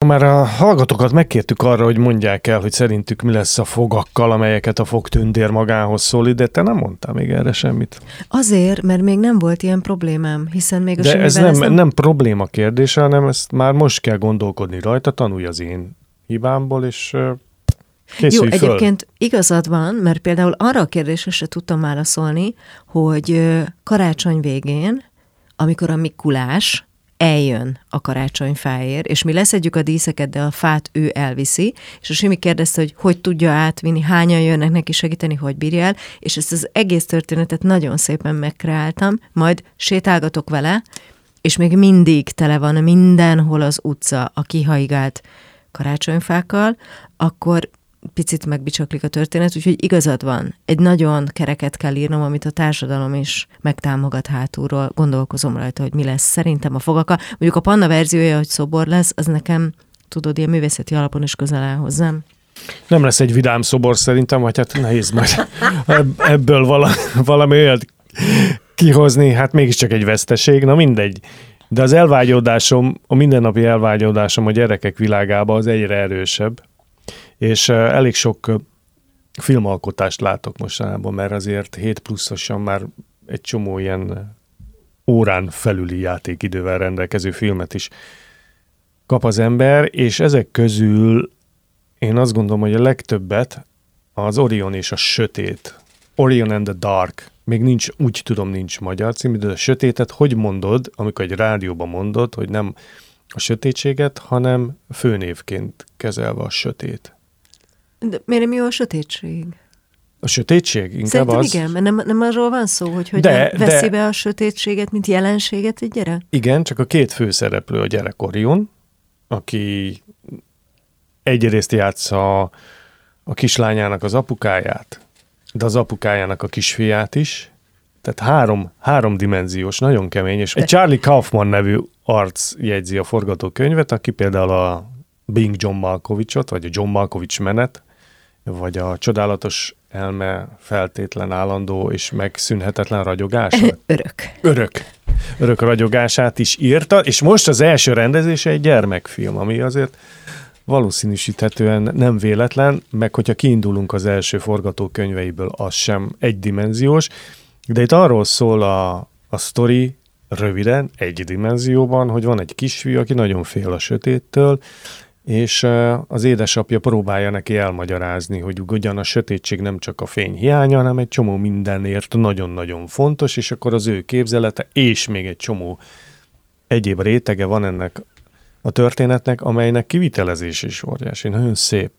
már a hallgatókat megkértük arra, hogy mondják el, hogy szerintük mi lesz a fogakkal, amelyeket a fogtündér magához szólít, de te nem mondtál még erre semmit. Azért, mert még nem volt ilyen problémám, hiszen még a de semmivel ez nem probléma kérdése, hanem ezt már most kell gondolkodni rajta, tanulj az én hibámból, és készülj föl. Egyébként igazad van, mert például arra a kérdésre se tudtam válaszolni, hogy karácsony végén, amikor a Mikulás eljön a karácsonyfáért, és mi leszedjük a díszeket, de a fát ő elviszi, és a Simi kérdezte, hogy tudja átvinni, hányan jönnek neki segíteni, hogy bírja el, és ezt az egész történetet nagyon szépen megkreáltam, majd sétálgatok vele, és még mindig tele van mindenhol az utca a kihaigált karácsonyfákkal, akkor picit megbicsaklik a történet, úgyhogy igazad van. Egy nagyon kereket kell írnom, amit a társadalom is megtámogat hátulról. Gondolkozom rajta, hogy mi lesz szerintem a fogakkal. Mondjuk a Panna verziója, hogy szobor lesz, az nekem, tudod, ilyen művészeti alapon is közel áll hozzám. Nem lesz egy vidám szobor szerintem, vagy hát nehéz majd ebből valami olyat kihozni, hát mégiscsak egy veszteség, na mindegy. De az elvágyódásom, a mindennapi elvágyódásom a gyerekek világába az egyre erősebb, és elég sok filmalkotást látok mostanában, mert azért 7+-osan már egy csomó ilyen órán felüli játékidővel rendelkező filmet is kap az ember, és ezek közül én azt gondolom, hogy a legtöbbet az Orion és a Sötét, Orion and the Dark, még nincs, úgy tudom, nincs magyar című, de a sötétet hogy mondod, amikor egy rádióban mondod, hogy nem a sötétséget, hanem főnévként kezelve a sötét. De miért nem jó a sötétség? A sötétség? Inkább szerintem az... igen, mert nem arról van szó, hogy veszi be a sötétséget, mint jelenséget egy gyerek? Igen, csak a két főszereplő a gyerek Orion, aki egyrészt játsza a kislányának az apukáját, de az apukájának a kisfiát is. Tehát háromdimenziós, nagyon kemény, és egy Charlie Kaufman nevű arc jegyzi a forgatókönyvet, aki például a Being John Malkovichot, vagy a John Malkovich menet, vagy a csodálatos elme feltétlen állandó és megszűnhetetlen ragyogását. Örök ragyogását is írta, és most az első rendezése egy gyermekfilm, ami azért valószínűsíthetően nem véletlen, meg hogyha kiindulunk az első forgatókönyveiből, az sem egydimenziós, de itt arról szól a sztori röviden, egy dimenzióban, hogy van egy kisfiú, aki nagyon fél a sötéttől, és az édesapja próbálja neki elmagyarázni, hogy ugyan a sötétség nem csak a fény hiánya, hanem egy csomó mindenért nagyon-nagyon fontos, és akkor az ő képzelete, és még egy csomó egyéb rétege van ennek a történetnek, amelynek kivitelezés is óriási, nagyon szép.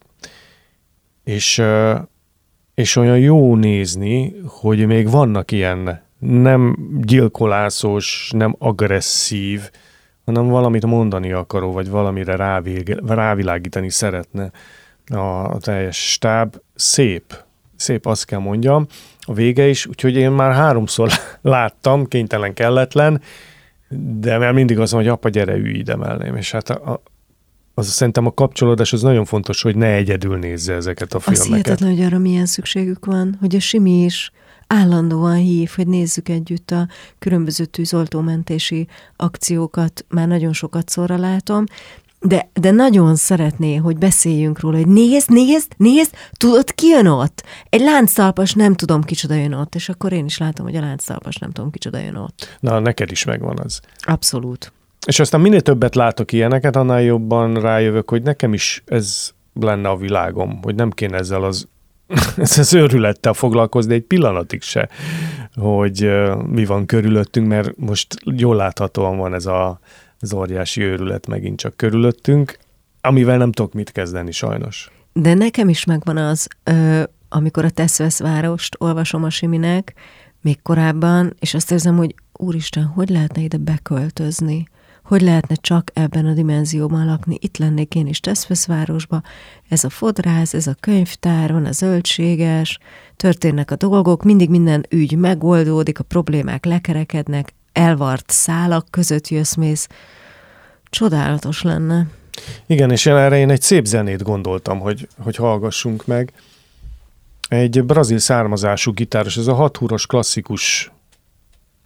És olyan jó nézni, hogy még vannak ilyen nem gyilkolászos, nem agresszív, hanem valamit mondani akaró, vagy valamire rávilágítani szeretne a teljes stáb. Szép, azt kell mondjam. A vége is, úgyhogy én már 3-szor láttam, kénytelen, kelletlen, de mert mindig az van, hogy apa, gyere, ülj ide mellém. És hát az szerintem a kapcsolódás az nagyon fontos, hogy ne egyedül nézze ezeket a filmeket. Az hihetetlen, hogy arra milyen szükségük van, hogy a Simi is állandóan hív, hogy nézzük együtt a különböző tűzoltómentési akciókat, már nagyon sokat szorra látom, de nagyon szeretné, hogy beszéljünk róla, hogy nézd, tudod, ki jön ott? Egy lánctalpas, nem tudom, kicsoda jön ott, és akkor én is látom, hogy a lánctalpas, nem tudom, kicsoda jön ott. Na, neked is megvan az. Abszolút. És aztán minél többet látok ilyeneket, annál jobban rájövök, hogy nekem is ez lenne a világom, hogy nem kéne ezzel az őrülettel foglalkozni egy pillanatig se, hogy mi van körülöttünk, mert most jól láthatóan van ez az óriási őrület megint csak körülöttünk, amivel nem tudok mit kezdeni sajnos. De nekem is megvan az, amikor a Tesz-Vesz-várost olvasom a Siminek, még korábban, és azt érzem, hogy úristen, hogy lehetne ide beköltözni? Hogy lehetne csak ebben a dimenzióban lakni? Itt lennék én is Tesz-Vesz-városba, ez a fodrász, ez a könyvtár, van a zöldséges, történnek a dolgok, mindig minden ügy megoldódik, a problémák lekerekednek, elvart szálak között jössz-mész. Csodálatos lenne. Igen, és erre én egy szép zenét gondoltam, hogy hallgassunk meg. Egy brazil származású gitáros, ez a 6 húros klasszikus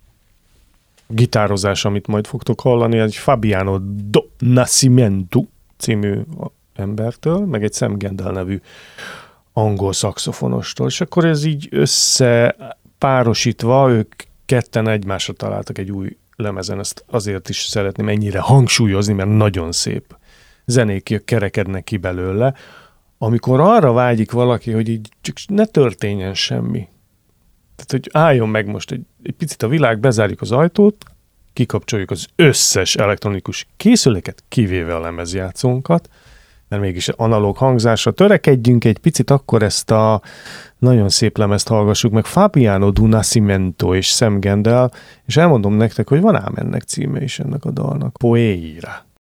gitározás, amit majd fogtok hallani, egy Fabiano do Nascimento című embertől, meg egy Sam Gendel nevű angol szaxofonostól, és akkor ez így összepárosítva, ők ketten egymásra találtak egy új lemezen, ezt azért is szeretném ennyire hangsúlyozni, mert nagyon szép zenék kerekednek ki belőle, amikor arra vágyik valaki, hogy így csak ne történjen semmi. Tehát, hogy álljon meg most egy picit a világ, bezárjuk az ajtót, kikapcsoljuk az összes elektronikus készüléket, kivéve a lemezjátszónkat, mert mégis analóg hangzásra törekedjünk egy picit, akkor ezt a nagyon szép lemezt hallgassuk meg, Fabiano Di Nascimento és Sam Gendel, és elmondom nektek, hogy van ám ennek címe is ennek a dalnak, Poeira.